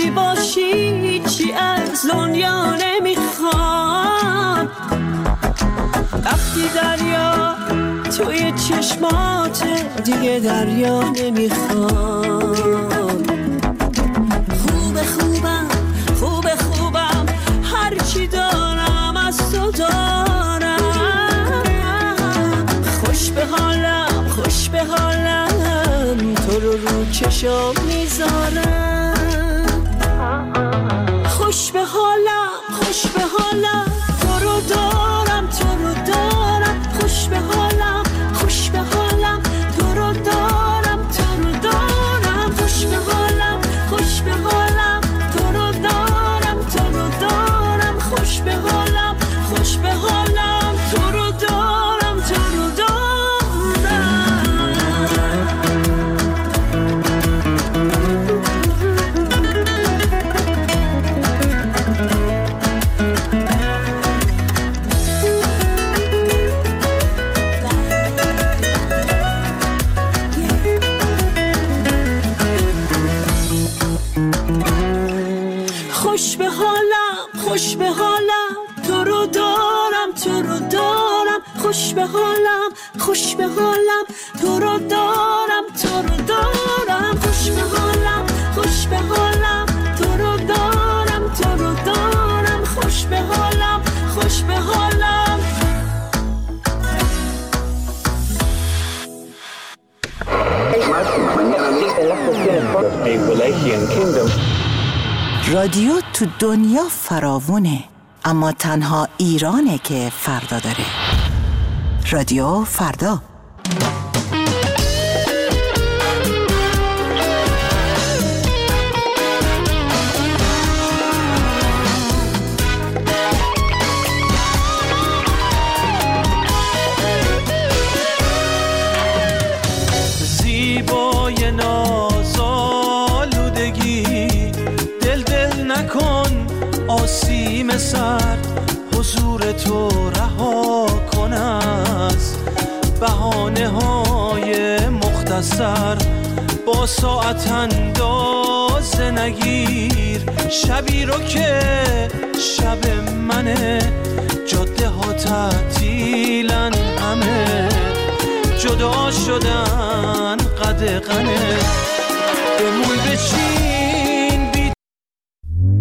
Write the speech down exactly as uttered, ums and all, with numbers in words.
وقتی باشی چی از دنیا نمیخوام، وقتی دریا توی چشماته دیگه دریا نمیخوام. خوبه خوبم خوبه خوبم هرچی دارم از تو دارم، خوش به حالم خوش به حالم تو رو رو چشم میذارم. خوش به حالم خوش به حالم تو رو دارم تو رو دارم، خوش به حالم خوش به حالم تو رو دارم تو رو دارم، خوش به حالم خوش به حالم تو رو دارم تو رو دارم، خوش به حالم خوش به حالم تو رو دارم تو رو دارم. خوش به حالم خوش به حالم تو رو دارم تو رو دارم، خوش به حالم خوش به حالم تو رو دارم تو رو دارم، خوش به حالم خوش به حالم تو رو دارم تو رو دارم، خوش به حالم خوش به حالم. رادیو تو دنیا فراوونه، اما تنها ایرانه که فردا داره. رادیو فردا. زیبای نازآلودگی دل دل نکن، آسیم سرد حضور تو رها کن از بهانه های مختصر، با ساعت اندازه نگیر شبی رو که شب منه، جاده ها تعطیلن همه جدا شدن قدغنه، بمون به چی